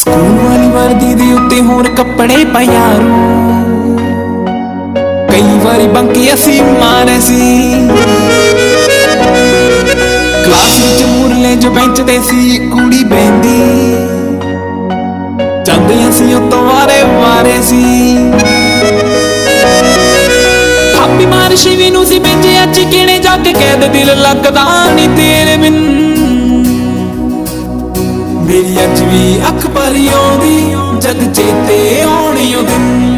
School ਵਾਲੀ ਵਰਦੀ ਦੇ ਉੱਤੇ ਹੋਰ ਕੱਪੜੇ ਪਾ ਯਾਰੋ, ਕਈ ਵਾਰੀ ਬੰਕ ਅਸੀਂ ਮਾਰੇ ਸੀ। ਕਲਾਸ ਵਿੱਚ ਮੂਰਲੇ ਜੋ ਬੈਂਚ ਤੇ ਸੀ ਕੁੜੀ ਬਹਿੰਦੀ, ਜਾਂਦੇ ਅਸੀਂ ਉੱਤੋਂ ਵਾਰੇ ਵਾਰੇ ਸੀ। ਥਾਪੀ ਮਾਰ ਸ਼ਿਵੀ ਨੂੰ ਸੀ ਭੇਜਿਆ ਚਿਕਣੇ ਜਾ ਕੇ ਕੈਦ, ਦਿਲ ਲੱਗਦਾ ਨੀ ਤੇਰੇ ਬਿਨ। ਮੇਰੀ ਅੱਜ ਵੀ ਅੱਖ ਭਰੀ ਆਉਂਦੀ ਜਦ ਚੇਤੇ ਆਉਣੀ ਉਹ ਦਿਨ।